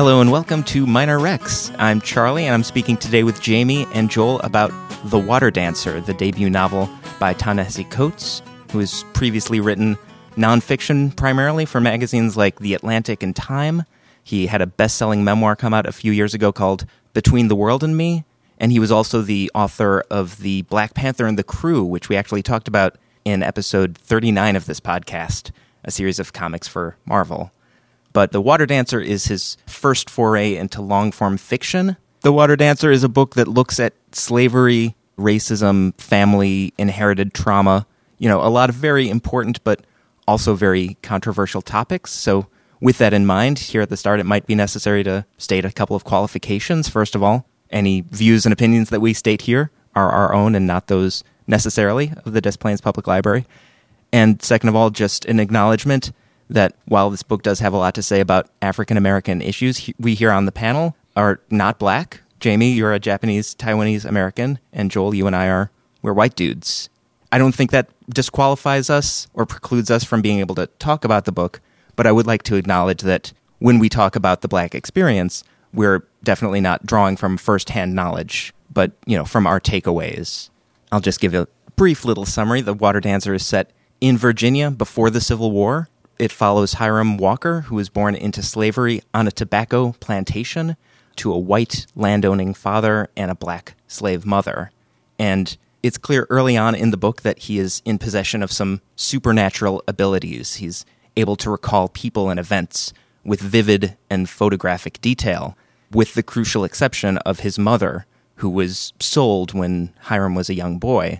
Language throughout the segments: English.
Hello and welcome to Minor Rex. I'm Charlie and I'm speaking today with Jamie and Joel about The Water Dancer, the debut novel by Ta-Nehisi Coates, who has previously written nonfiction primarily for magazines like The Atlantic and Time. He had a best-selling memoir come out a few years ago called Between the World and Me, and he was also the author of the Black Panther and the Crew, which we actually talked about in episode 39 of this podcast, a series of comics for Marvel. But The Water Dancer is his first foray into long-form fiction. The Water Dancer is a book that looks at slavery, racism, family, inherited trauma, a lot of very important but also very controversial topics. So with that in mind, here at the start, it might be necessary to state a couple of qualifications. First of all, any views and opinions that we state here are our own and not those necessarily of the Des Plaines Public Library. And second of all, just an acknowledgement that while this book does have a lot to say about African-American issues, we here on the panel are not black. Jamie, you're a Japanese, Taiwanese American, and Joel, you and we're white dudes. I don't think that disqualifies us or precludes us from being able to talk about the book, but I would like to acknowledge that when we talk about the black experience, we're definitely not drawing from firsthand knowledge, but, from our takeaways. I'll just give a brief little summary. The Water Dancer is set in Virginia before the Civil War. It follows Hiram Walker, who was born into slavery on a tobacco plantation, to a white landowning father and a black slave mother. And it's clear early on in the book that he is in possession of some supernatural abilities. He's able to recall people and events with vivid and photographic detail, with the crucial exception of his mother, who was sold when Hiram was a young boy.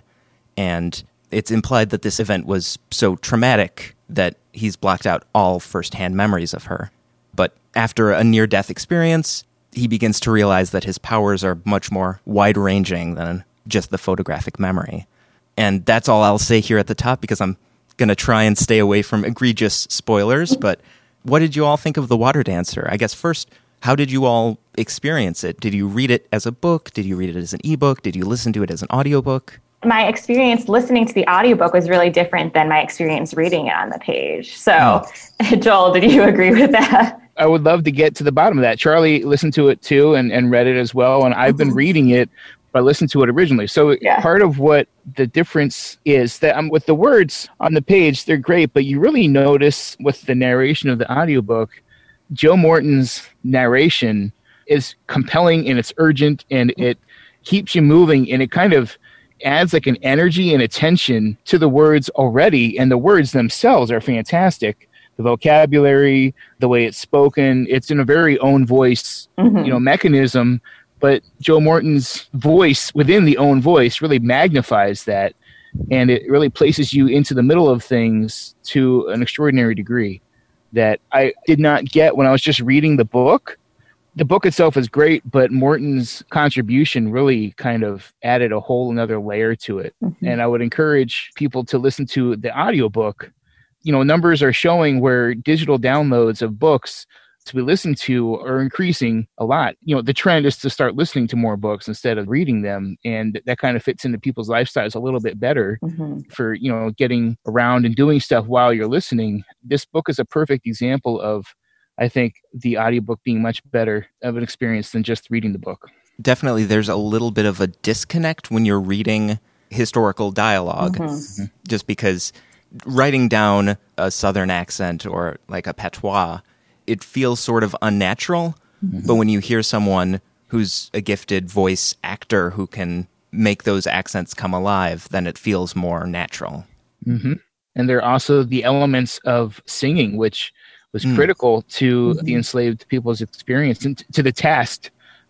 And it's implied that this event was so traumatic that he's blocked out all firsthand memories of her. But after a near-death experience, he begins to realize that his powers are much more wide-ranging than just the photographic memory. And that's all I'll say here at the top, because I'm going to try and stay away from egregious spoilers. But what did you all think of The Water Dancer? I guess first, how did you all experience it? Did you read it as a book? Did you read it as an ebook? Did you listen to it as an audiobook? My experience listening to the audiobook was really different than my experience reading it on the page. So, Joel, did you agree with that? I would love to get to the bottom of that. Charlie listened to it too and read it as well. And I've been reading it, but I listened to it originally. So part of what the difference is that with the words on the page, they're great, but you really notice with the narration of the audiobook, Joe Morton's narration is compelling and it's urgent and it keeps you moving and it kind of adds like an energy and attention to the words already, and the words themselves are fantastic. The vocabulary, the way it's spoken, it's in a very own voice, mechanism, but Joe Morton's voice within the own voice really magnifies that, and it really places you into the middle of things to an extraordinary degree that I did not get when I was just reading the book. The book itself is great, but Morton's contribution really kind of added a whole another layer to it. And I would encourage people to listen to the audiobook. Numbers are showing where digital downloads of books to be listened to are increasing a lot. The trend is to start listening to more books instead of reading them. And that kind of fits into people's lifestyles a little bit better for, getting around and doing stuff while you're listening. This book is a perfect example of, I think, the audiobook being much better of an experience than just reading the book. Definitely, there's a little bit of a disconnect when you're reading historical dialogue, just because writing down a Southern accent or like a patois, it feels sort of unnatural. But when you hear someone who's a gifted voice actor who can make those accents come alive, then it feels more natural. And there are also the elements of singing, which was critical to the enslaved people's experience and to the task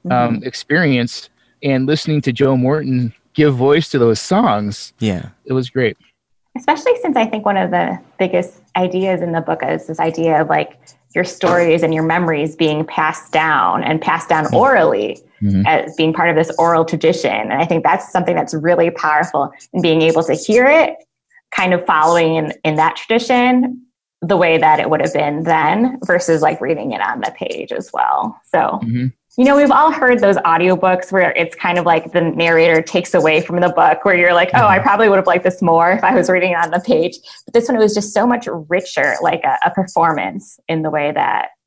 experience, and listening to Joe Morton give voice to those songs. Yeah, it was great. Especially since I think one of the biggest ideas in the book is this idea of like your stories and your memories being passed down orally as being part of this oral tradition. And I think that's something that's really powerful, and being able to hear it kind of following in that tradition the way that it would have been then versus like reading it on the page as well. So, we've all heard those audiobooks where it's kind of like the narrator takes away from the book, where you're like, oh, I probably would have liked this more if I was reading it on the page. But this one, it was just so much richer, like a performance in the way that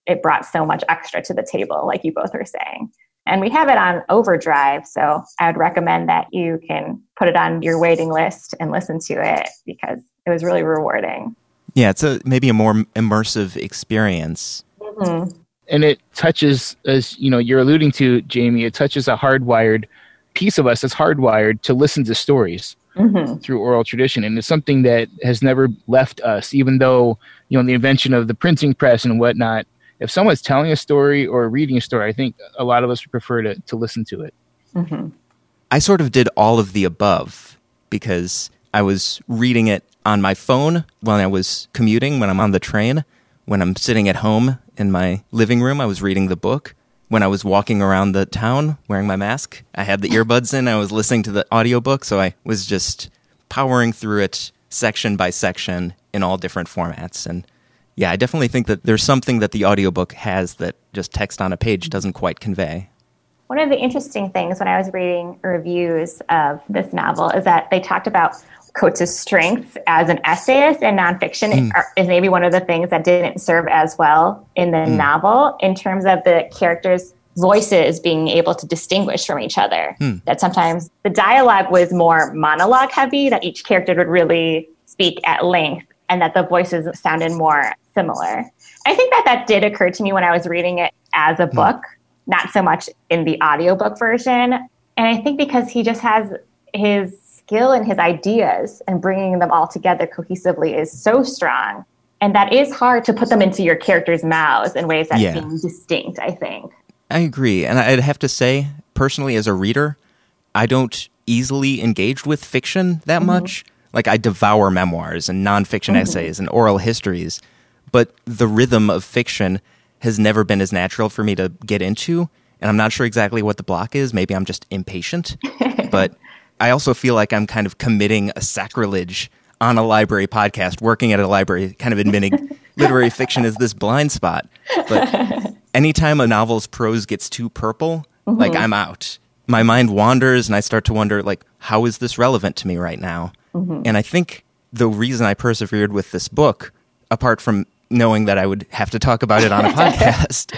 it brought so much extra to the table, like you both were saying. And we have it on overdrive, so I would recommend that you can put it on your waiting list and listen to it because it was really rewarding. Yeah, it's maybe a more immersive experience. Mm-hmm. And it touches, as you know, you're alluding to, Jamie, it touches a hardwired piece of us that's hardwired to listen to stories through oral tradition. And it's something that has never left us, even though, you know, the invention of the printing press and whatnot, if someone's telling a story or reading a story, I think a lot of us would prefer to listen to it. Mm-hmm. I sort of did all of the above because I was reading it on my phone when I was commuting, when I'm on the train, when I'm sitting at home in my living room, I was reading the book. When I was walking around the town wearing my mask, I had the earbuds in, I was listening to the audiobook, so I was just powering through it section by section in all different formats. And yeah, I definitely think that there's something that the audiobook has that just text on a page doesn't quite convey. One of the interesting things when I was reading reviews of this novel is that they talked about Coates' strengths as an essayist and nonfiction is maybe one of the things that didn't serve as well in the novel in terms of the characters' voices being able to distinguish from each other. That sometimes the dialogue was more monologue heavy, that each character would really speak at length and that the voices sounded more similar. I think that did occur to me when I was reading it as a book, not so much in the audiobook version. And I think because he just has his skill and his ideas and bringing them all together cohesively is so strong. And that is hard to put them into your characters' mouths in ways that seem distinct, I think. I agree. And I'd have to say, personally, as a reader, I don't easily engage with fiction that much. Like, I devour memoirs and nonfiction essays and oral histories. But the rhythm of fiction has never been as natural for me to get into. And I'm not sure exactly what the block is. Maybe I'm just impatient. But I also feel like I'm kind of committing a sacrilege on a library podcast, working at a library, kind of admitting literary fiction is this blind spot. But anytime a novel's prose gets too purple, like, I'm out. My mind wanders and I start to wonder, like, how is this relevant to me right now? And I think the reason I persevered with this book, apart from knowing that I would have to talk about it on a podcast,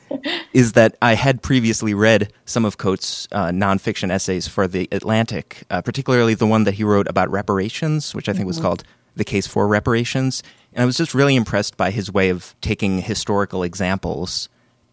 is that I had previously read some of Coates' nonfiction essays for The Atlantic, particularly the one that he wrote about reparations, which I think was called The Case for Reparations. And I was just really impressed by his way of taking historical examples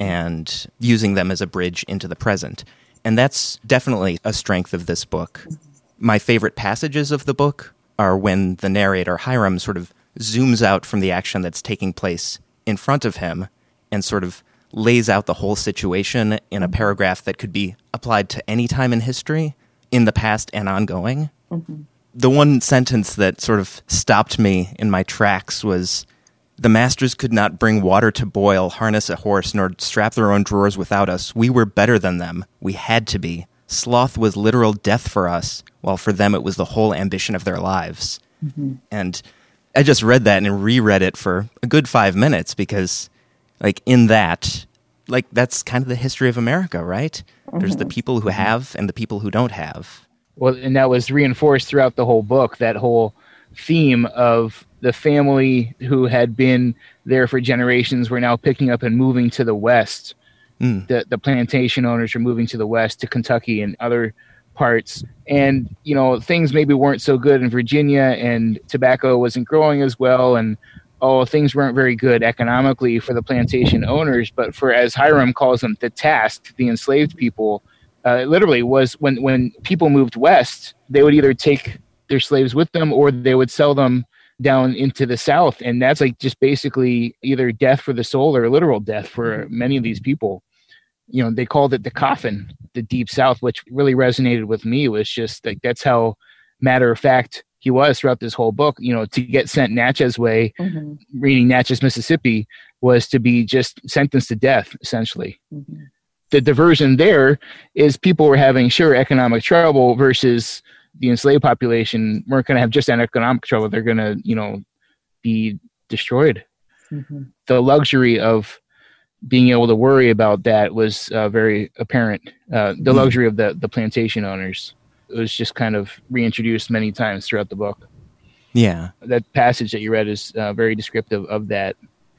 and using them as a bridge into the present. And that's definitely a strength of this book. My favorite passages of the book are when the narrator, Hiram, sort of zooms out from the action that's taking place in front of him and sort of lays out the whole situation in a paragraph that could be applied to any time in history, in the past and ongoing. The one sentence that sort of stopped me in my tracks was, "The masters could not bring water to boil, harness a horse, nor strap their own drawers without us. We were better than them. We had to be. Sloth was literal death for us, while for them it was the whole ambition of their lives." And I just read that and reread it for a good 5 minutes because, like, in that, like, that's kind of the history of America, right? There's the people who have and the people who don't have. Well, and that was reinforced throughout the whole book, that whole theme of the family who had been there for generations were now picking up and moving to the West. The plantation owners are moving to the West, to Kentucky and other parts. And, you know, things maybe weren't so good in Virginia, and tobacco wasn't growing as well, and things weren't very good economically for the plantation owners. But for, as Hiram calls them, the task, the enslaved people, literally was when people moved west, they would either take their slaves with them or they would sell them down into the South. And that's like just basically either death for the soul or literal death for many of these people. You know, they called it the coffin, the Deep South, which really resonated with me. It was just like, that's how matter of fact he was throughout this whole book. You know, to get sent Natchez way, reading Natchez, Mississippi, was to be just sentenced to death, essentially. The diversion there is people were having, sure, economic trouble, versus the enslaved population weren't going to have just an economic trouble. They're going to, you know, be destroyed. The luxury of being able to worry about that was very apparent. The luxury of the plantation owners. It was just kind of reintroduced many times throughout the book. Yeah. That passage that you read is very descriptive of that.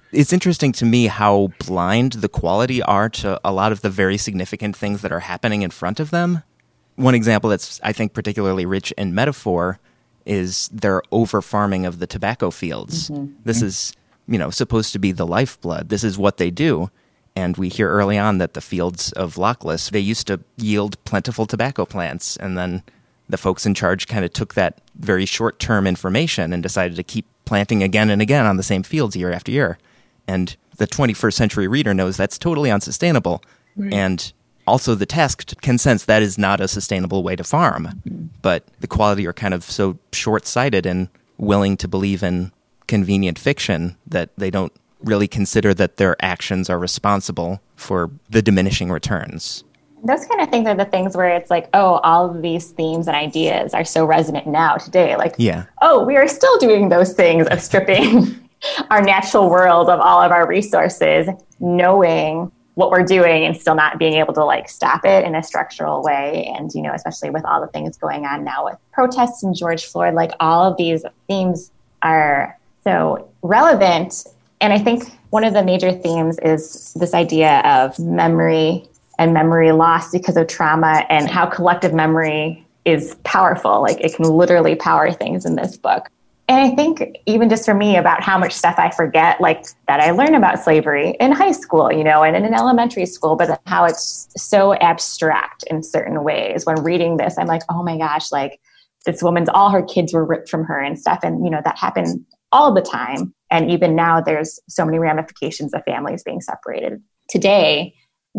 It's interesting to me how blind the quality are to a lot of the very significant things that are happening in front of them. One example that's, I think, particularly rich in metaphor is their over-farming of the tobacco fields. Mm-hmm. This is, supposed to be the lifeblood. This is what they do. And we hear early on that the fields of Lochless, they used to yield plentiful tobacco plants. And then the folks in charge kind of took that very short-term information and decided to keep planting again and again on the same fields year after year. And the 21st century reader knows that's totally unsustainable. Right. And also the task can sense that is not a sustainable way to farm. Mm-hmm. But the quality are kind of so short-sighted and willing to believe in convenient fiction that they don't really consider that their actions are responsible for the diminishing returns. Those kind of things are the things where it's like, oh, all of these themes and ideas are so resonant now today. Like, oh, we are still doing those things of stripping our natural world of all of our resources, knowing what we're doing and still not being able to like stop it in a structural way. And, especially with all the things going on now with protests and George Floyd, like all of these themes are so relevant. And I think one of the major themes is this idea of memory and memory loss because of trauma and how collective memory is powerful. Like it can literally power things in this book. And I think even just for me about how much stuff I forget, like that I learned about slavery in high school, and in elementary school, but how it's so abstract in certain ways. When reading this, I'm like, oh my gosh, like this woman's, all her kids were ripped from her and stuff. And, that happened all the time. And even now there's so many ramifications of families being separated today.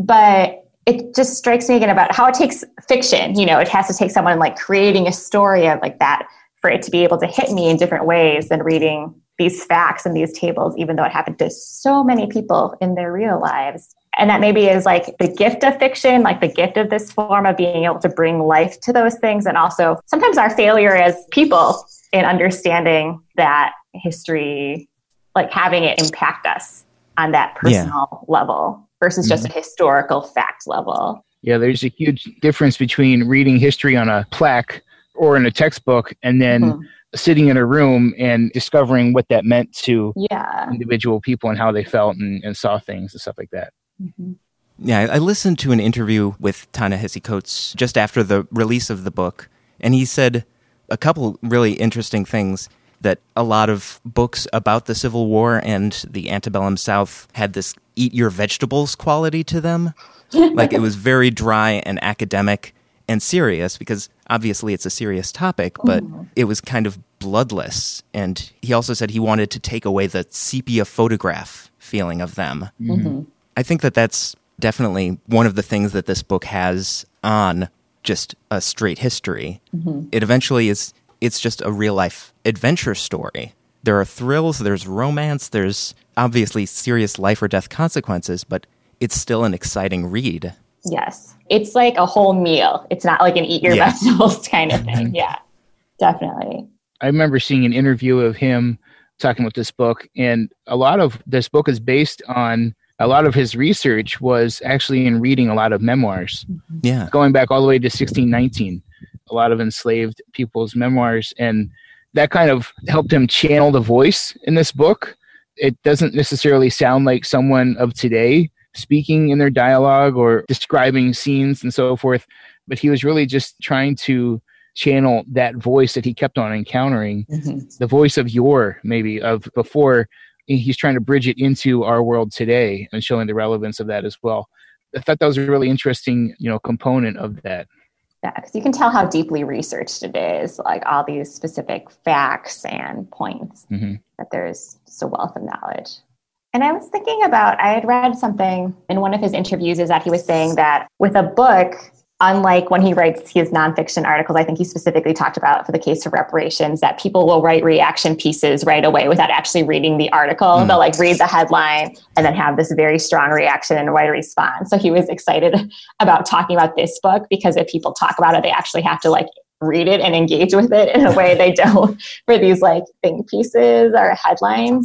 But it just strikes me again about how it takes fiction, it has to take someone like creating a story of like that for it to be able to hit me in different ways than reading these facts and these tables, even though it happened to so many people in their real lives. And that maybe is like the gift of fiction, like the gift of this form of being able to bring life to those things. And also sometimes our failure as people in understanding that history, like having it impact us on that personal level versus just a historical fact level. Yeah, there's a huge difference between reading history on a plaque or in a textbook and then sitting in a room and discovering what that meant to individual people and how they felt and saw things and stuff like that. Mm-hmm. Yeah, I listened to an interview with Ta-Nehisi Coates just after the release of the book, and he said a couple really interesting things, that a lot of books about the Civil War and the antebellum South had this eat your vegetables quality to them. Like it was very dry and academic and serious because obviously it's a serious topic, but it was kind of bloodless. And he also said he wanted to take away the sepia photograph feeling of them. Mm-hmm. I think that that's definitely one of the things that this book has on just a straight history. Mm-hmm. It eventually is, it's just a real life adventure story. There are thrills, there's romance, there's obviously serious life or death consequences, but it's still an exciting read. Yes. It's like a whole meal. It's not like an eat your vegetables kind of thing. Yeah, definitely. I remember seeing an interview of him talking about this book, and a lot of this book is based on, a lot of his research was actually in reading a lot of memoirs. Yeah. Going back all the way to 1619, a lot of enslaved people's memoirs, and that kind of helped him channel the voice in this book. It doesn't necessarily sound like someone of today speaking in their dialogue or describing scenes and so forth, but he was really just trying to channel that voice that he kept on encountering, the voice of yore, maybe of before. He's trying to bridge it into our world today and showing the relevance of that as well. I thought that was a really interesting, component of that. Yeah, because you can tell how deeply researched it is, like all these specific facts and points, that there's just a wealth of knowledge. And I was thinking about, I had read something in one of his interviews is that he was saying that with a book, unlike when he writes his nonfiction articles, I think he specifically talked about for the case of reparations, that people will write reaction pieces right away without actually reading the article. They'll like read the headline and then have this very strong reaction and write a response. So he was excited about talking about this book because if people talk about it, they actually have to like read it and engage with it in a way they don't for these like think pieces or headlines.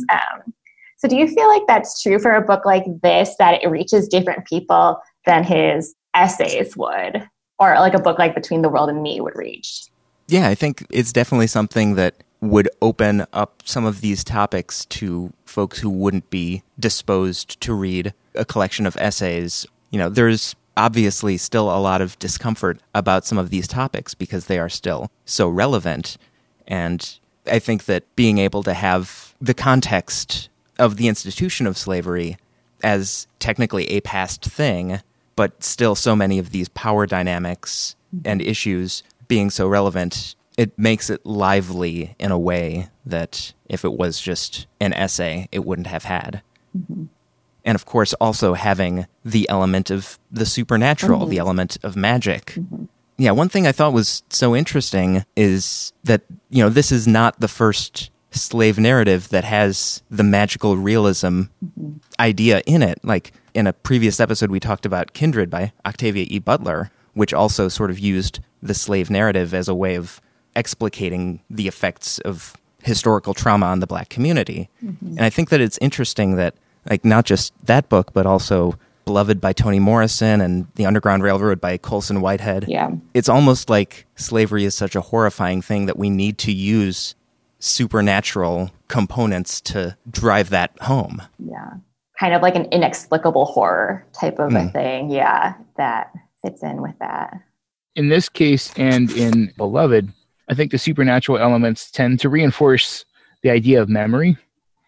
So do you feel like that's true for a book like this, that it reaches different people than his essays would, or like a book like Between the World and Me would reach? Yeah, I think it's definitely something that would open up some of these topics to folks who wouldn't be disposed to read a collection of essays. There's obviously still a lot of discomfort about some of these topics because they are still so relevant. And I think that being able to have the context of the institution of slavery as technically a past thing, but still so many of these power dynamics and issues being so relevant, it makes it lively in a way that if it was just an essay, it wouldn't have had. Mm-hmm. And of course, also having the element of the supernatural, the element of magic. Mm-hmm. Yeah, one thing I thought was so interesting is that, this is not the first slave narrative that has the magical realism idea in it. Like in a previous episode, we talked about Kindred by Octavia E. Butler, which also sort of used the slave narrative as a way of explicating the effects of historical trauma on the Black community. Mm-hmm. And I think that it's interesting that, like, not just that book, but also Beloved by Toni Morrison and The Underground Railroad by Colson Whitehead. Yeah. It's almost like slavery is such a horrifying thing that we need to use supernatural components to drive that home. Yeah. Kind of like an inexplicable horror type of a thing. Yeah. That fits in with that. In this case and in Beloved, I think the supernatural elements tend to reinforce the idea of memory.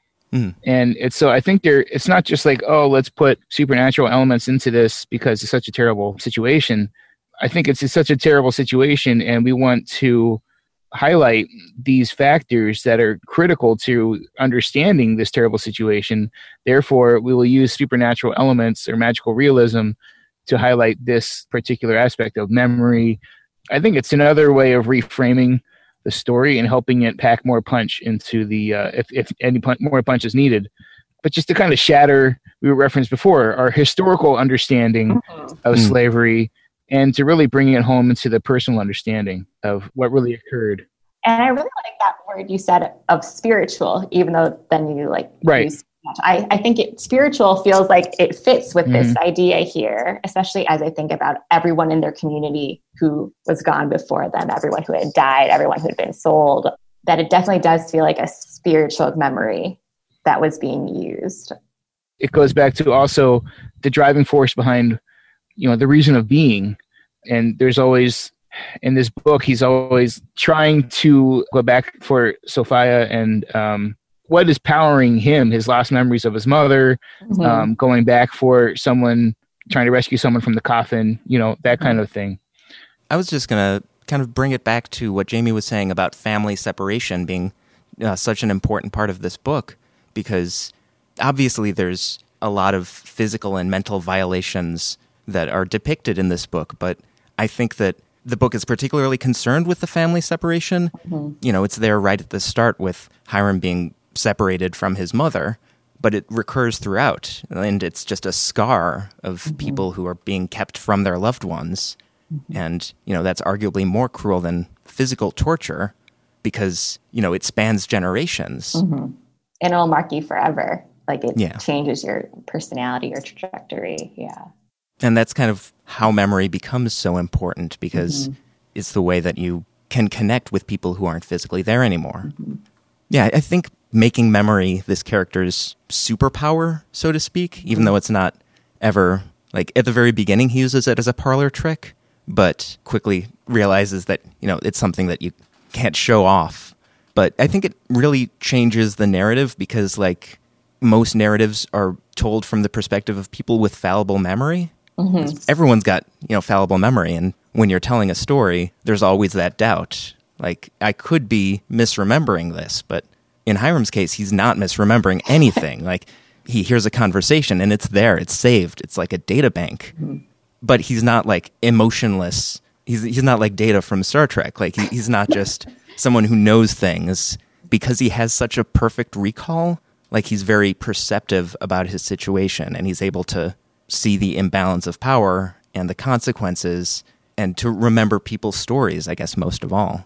And so I think it's not just like, oh, let's put supernatural elements into this because it's such a terrible situation. I think it's such a terrible situation, and we want to highlight these factors that are critical to understanding this terrible situation. Therefore, we will use supernatural elements or magical realism to highlight this particular aspect of memory. I think it's another way of reframing the story and helping it pack more punch into the, if any more punch is needed. But just to kind of shatter, we referenced before, our historical understanding of slavery, and to really bring it home into the personal understanding of what really occurred. And I really like that word you said of spiritual, even though then you use I think spiritual feels like it fits with this idea here, especially as I think about everyone in their community who was gone before them, everyone who had died, everyone who had been sold, that it definitely does feel like a spiritual memory that was being used. It goes back to also the driving force behind, the reason of being. And there's always, in this book, he's always trying to go back for Sophia and, what is powering him, his last memories of his mother, going back for someone, trying to rescue someone from the coffin, that kind of thing. I was just going to kind of bring it back to what Jamie was saying about family separation being such an important part of this book, because obviously there's a lot of physical and mental violations that are depicted in this book, but I think that the book is particularly concerned with the family separation. It's there right at the start with Hiram being separated from his mother, but it recurs throughout, and it's just a scar of people who are being kept from their loved ones. And, that's arguably more cruel than physical torture because, it spans generations. And it'll mark you forever. Like it changes your personality or trajectory. Yeah. And that's kind of how memory becomes so important, because it's the way that you can connect with people who aren't physically there anymore. Yeah, I think making memory this character's superpower, so to speak, even though it's not ever, like at the very beginning he uses it as a parlor trick, but quickly realizes that, it's something that you can't show off. But I think it really changes the narrative because, like, most narratives are told from the perspective of people with fallible memory. Everyone's got, fallible memory, and when you're telling a story, there's always that doubt. Like, I could be misremembering this, but in Hiram's case, he's not misremembering anything. Like, he hears a conversation and it's there, it's saved, it's like a data bank. But he's not like emotionless. He's not like Data from Star Trek. Like, he's not just someone who knows things. Because he has such a perfect recall, like, he's very perceptive about his situation, and he's able to see the imbalance of power and the consequences, and to remember people's stories, I guess, most of all.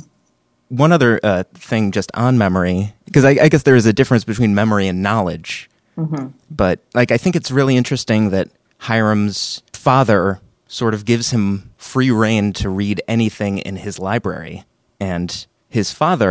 One other thing just on memory, because I guess there is a difference between memory and knowledge. But, like, I think it's really interesting that Hiram's father sort of gives him free rein to read anything in his library. And his father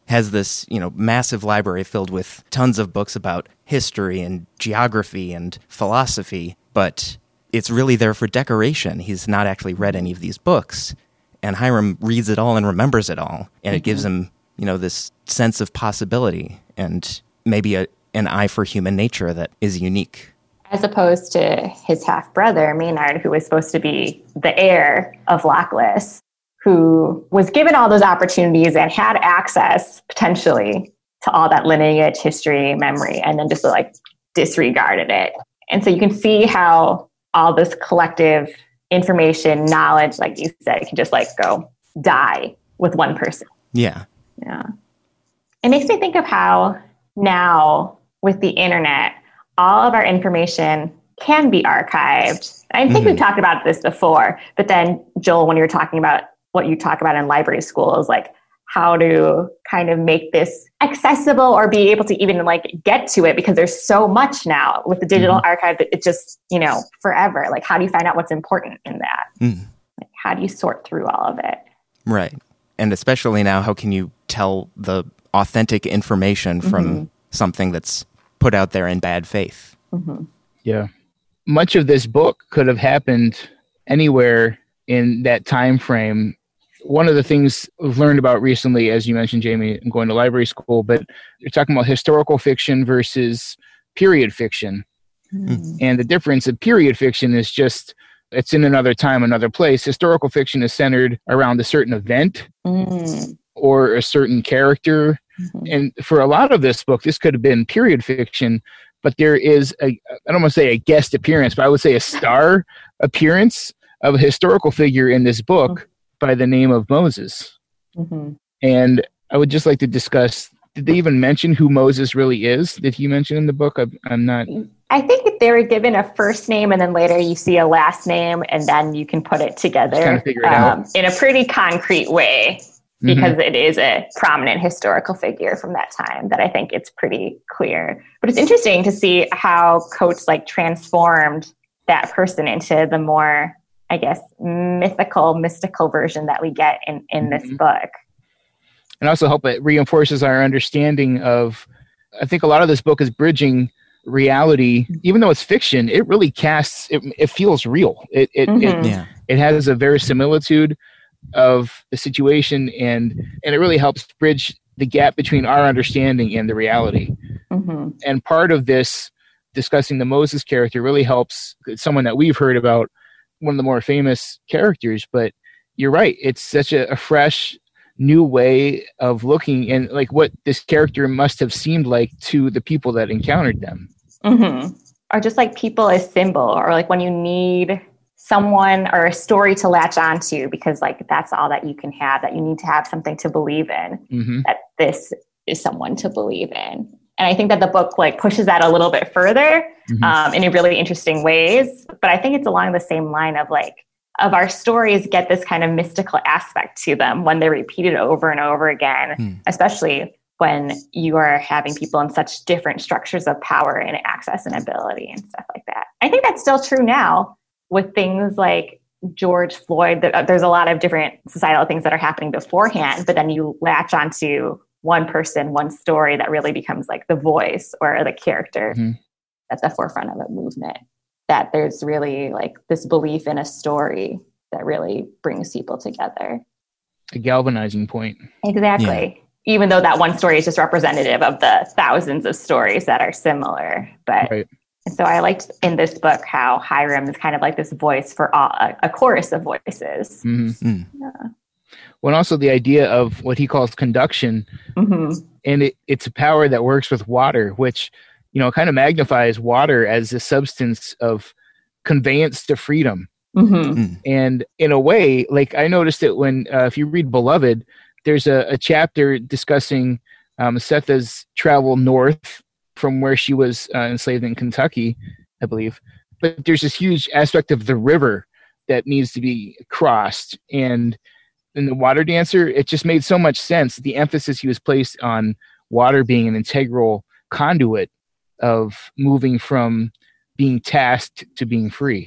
has this, massive library filled with tons of books about history and geography and philosophy, but it's really there for decoration. He's not actually read any of these books, and Hiram reads it all and remembers it all, and it gives him, this sense of possibility and maybe an eye for human nature that is unique. As opposed to his half-brother, Maynard, who was supposed to be the heir of Lochless, who was given all those opportunities and had access, potentially, to all that lineage, history, memory, and then just disregarded it. And so you can see how all this collective information, knowledge, like you said, it can just go die with one person. Yeah. Yeah. It makes me think of how now with the internet, all of our information can be archived. I think we've talked about this before, but then Joel, when you're talking about what you talk about in library school is how to kind of make this accessible or be able to even get to it, because there's so much now with the digital archive that it just, forever. How do you find out what's important in that? How do you sort through all of it? Right. And especially now, how can you tell the authentic information from something that's put out there in bad faith? Yeah. Much of this book could have happened anywhere in that time frame. One of the things we've learned about recently, as you mentioned, Jamie, I'm going to library school, but you're talking about historical fiction versus period fiction. And the difference of period fiction is just, it's in another time, another place. Historical fiction is centered around a certain event or a certain character. And for a lot of this book, this could have been period fiction, but there is I don't want to say a guest appearance, but I would say a star appearance of a historical figure in this book by the name of Moses. And I would just like to discuss, did they even mention who Moses really is? Did he mention in the book? I'm not... I think they were given a first name, and then later you see a last name, and then you can put it together kind of figure it out in a pretty concrete way, because it is a prominent historical figure from that time that I think it's pretty clear. But it's interesting to see how Coates transformed that person into the more, I guess, mystical version that we get in this book. And also hope it reinforces our understanding of, I think a lot of this book is bridging reality. Even though it's fiction, it really casts, it feels real. It has a verisimilitude of the situation, and it really helps bridge the gap between our understanding and the reality. And part of this, discussing the Moses character, really helps someone that we've heard about, one of the more famous characters, but you're right. It's such a fresh, new way of looking, and what this character must have seemed like to the people that encountered them. Or just people as symbol, or when you need someone or a story to latch onto, because that's all that you can have, that you need to have something to believe in, that this is someone to believe in. And I think that the book pushes that a little bit further in really interesting ways. But I think it's along the same line of our stories get this kind of mystical aspect to them when they're repeated over and over again, especially when you are having people in such different structures of power and access and ability and stuff like that. I think that's still true now with things like George Floyd. There's a lot of different societal things that are happening beforehand, but then you latch onto one person, one story that really becomes the voice or the character at the forefront of a movement. That there's really this belief in a story that really brings people together. A galvanizing point. Exactly. Yeah. Even though that one story is just representative of the thousands of stories that are similar. But and so I liked in this book how Hiram is kind of this voice for a chorus of voices. Yeah. Well, and also the idea of what he calls conduction, and it's a power that works with water, which kind of magnifies water as a substance of conveyance to freedom. And in a way, I noticed it when, if you read Beloved, there's a chapter discussing Setha's travel north from where she was enslaved in Kentucky, I believe. But there's this huge aspect of the river that needs to be crossed. And in The Water Dancer, it just made so much sense. The emphasis he was placed on water being an integral conduit of moving from being tasked to being free.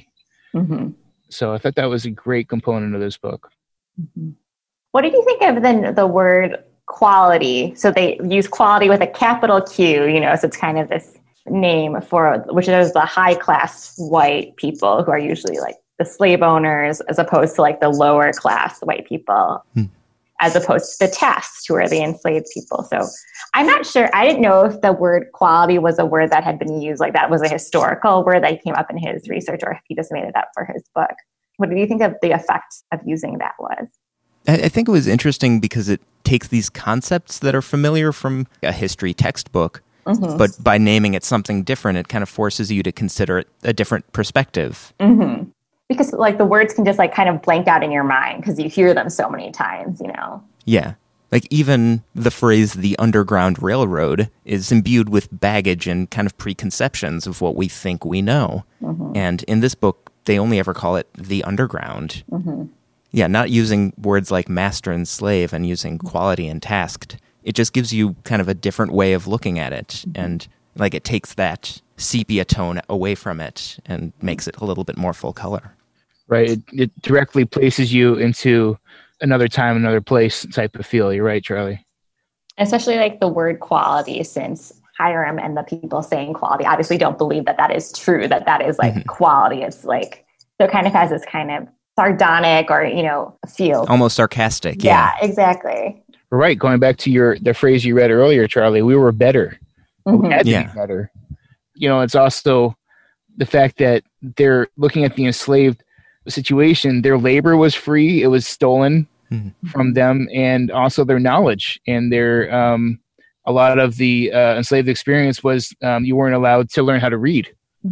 So I thought that was a great component of this book. What did you think of then the word quality. So they use quality with a capital Q, so it's kind of this name for, which is the high class white people who are usually like the slave owners, as opposed to like the lower class white people, as opposed to the taxed, who are the enslaved people. So I'm not sure. I didn't know if the word quality was a word that had been used, like that was a historical word that came up in his research, or if he just made it up for his book. What do you think of the effect of using that was? I think it was interesting because it takes these concepts that are familiar from a history textbook, but by naming it something different, it kind of forces you to consider it a different perspective. Because like the words can just like kind of blank out in your mind because you hear them so many times, Yeah. Like even the phrase the Underground Railroad is imbued with baggage and kind of preconceptions of what we think we know. And in this book, they only ever call it the Underground. Yeah, not using words like master and slave and using quality and tasked. It just gives you kind of a different way of looking at it. And like it takes that sepia tone away from it and makes it a little bit more full color. Right. It directly places you into another time, another place type of feel. You're right, Charlie. Especially like the word quality, since Hiram and the people saying quality obviously don't believe that is true, that is like quality. It's like, so it kind of has this kind of sardonic or, feel. Almost sarcastic. Yeah, exactly. Right. Going back to the phrase you read earlier, Charlie, we were better. We had to be better. It's also the fact that they're looking at the enslaved situation. Their labor was free. It was stolen from them, and also their knowledge and their, a lot of the enslaved experience was you weren't allowed to learn how to read.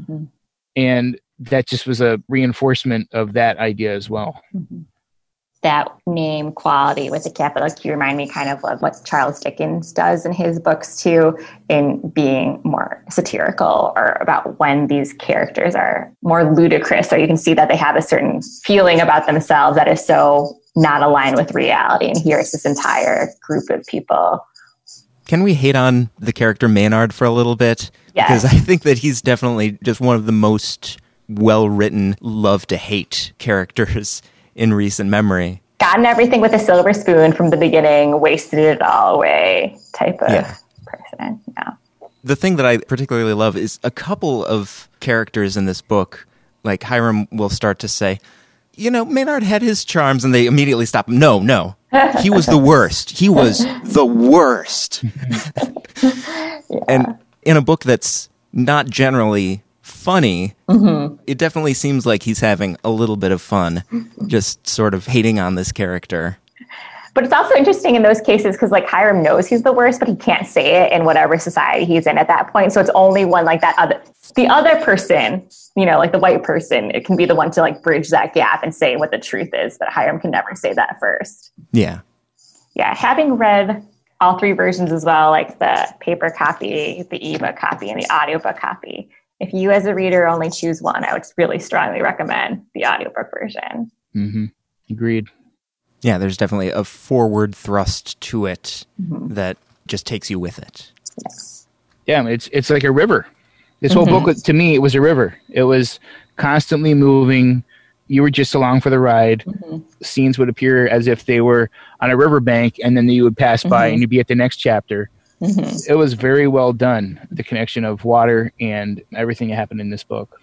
And that just was a reinforcement of that idea as well. That name quality with a capital Q remind me kind of what Charles Dickens does in his books too, in being more satirical or about when these characters are more ludicrous, or you can see that they have a certain feeling about themselves that is so not aligned with reality. And here it's this entire group of people. Can we hate on the character Maynard for a little bit? Yes. Because I think that he's definitely just one of the most well-written, love-to-hate characters in recent memory. Gotten everything with a silver spoon from the beginning, wasted it all away type of person. Yeah. The thing that I particularly love is a couple of characters in this book, like Hiram will start to say, Maynard had his charms, and they immediately stop him. No. He was the worst. He was the worst. And in a book that's not generally funny, it definitely seems like he's having a little bit of fun, just sort of hating on this character. But it's also interesting in those cases because like Hiram knows he's the worst, but he can't say it in whatever society he's in at that point. So it's only when like the other person, like the white person, it can be the one to like bridge that gap and say what the truth is. But Hiram can never say that first. Yeah. Yeah. Having read all three versions as well, like the paper copy, the ebook copy, and the audiobook copy, if you as a reader only choose one, I would really strongly recommend the audiobook version. Agreed. Yeah, there's definitely a forward thrust to it that just takes you with it. Yes. Yeah, it's like a river. This whole book, to me, it was a river. It was constantly moving. You were just along for the ride. Scenes would appear as if they were on a riverbank, and then you would pass by and you'd be at the next chapter. It was very well done, the connection of water and everything that happened in this book.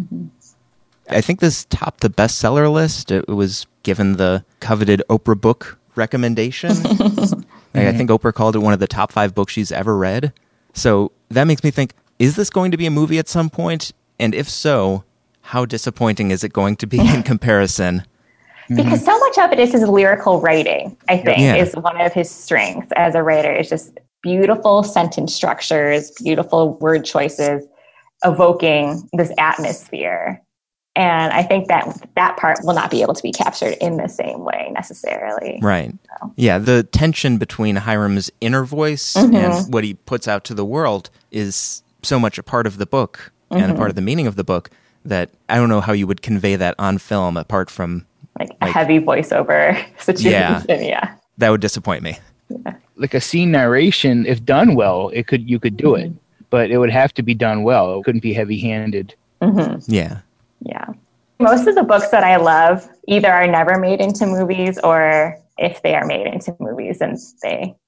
I think this topped the bestseller list. It was given the coveted Oprah book recommendation. I think Oprah called it one of the top 5 books she's ever read. So that makes me think, is this going to be a movie at some point? And if so, how disappointing is it going to be in comparison? Because so much of it is his lyrical writing, I think, is one of his strengths as a writer. It's just beautiful sentence structures, beautiful word choices, evoking this atmosphere. And I think that part will not be able to be captured in the same way necessarily. Right. So. Yeah, the tension between Hiram's inner voice and what he puts out to the world is so much a part of the book and a part of the meaning of the book that I don't know how you would convey that on film apart from like a heavy voiceover situation. Yeah. That would disappoint me. Yeah. Like a scene narration, if done well, you could do it, but it would have to be done well. It couldn't be heavy-handed. Yeah. Yeah. Most of the books that I love either are never made into movies, or if they are made into movies, and they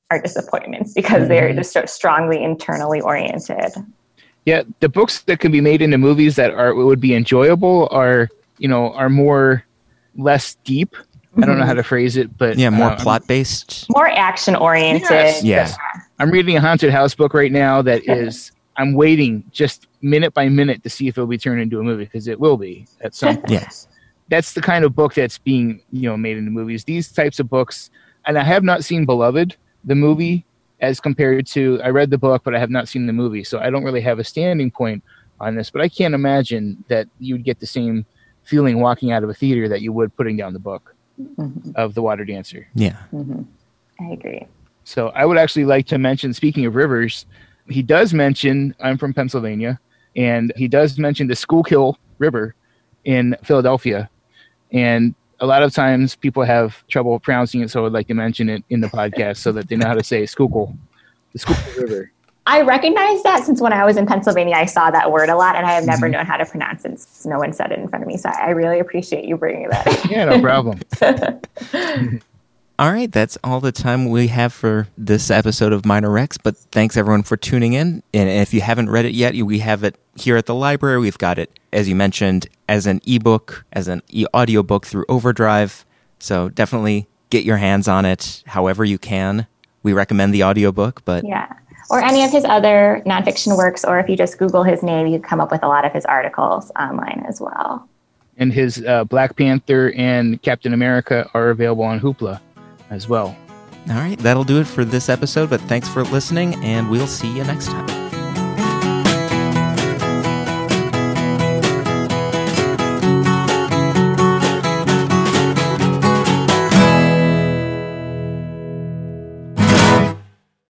are disappointments because they're just so strongly internally oriented. Yeah, the books that can be made into movies that would be enjoyable are more less deep. I don't know how to phrase it, but more plot based, more action oriented. Yes. I'm reading a haunted house book right now that is. I'm waiting just minute by minute to see if it'll be turned into a movie, because it will be at some point. Yes. That's the kind of book that's being made into movies. These types of books, and I have not seen Beloved, the movie, as compared to, I read the book, but I have not seen the movie, so I don't really have a standing point on this. But I can't imagine that you'd get the same feeling walking out of a theater that you would putting down the book of The Water Dancer. Yeah. I agree. So I would actually like to mention, speaking of rivers, he does mention, I'm from Pennsylvania, and he does mention the Schuylkill River in Philadelphia. And a lot of times people have trouble pronouncing it, so I would like to mention it in the podcast so that they know how to say Schuylkill, the Schuylkill River. I recognize that since when I was in Pennsylvania, I saw that word a lot, and I have never known how to pronounce it. No one said it in front of me, so I really appreciate you bringing that up. Yeah, no problem. All right, that's all the time we have for this episode of Minor Rex, but thanks everyone for tuning in. And if you haven't read it yet, we have it here at the library. We've got it, as you mentioned, as an ebook, as an audiobook through Overdrive. So definitely get your hands on it however you can. We recommend the audiobook, but... Yeah, or any of his other nonfiction works, or if you just Google his name, you can come up with a lot of his articles online as well. And his Black Panther and Captain America are available on Hoopla as well. All right, that'll do it for this episode, but thanks for listening, and we'll see you next time.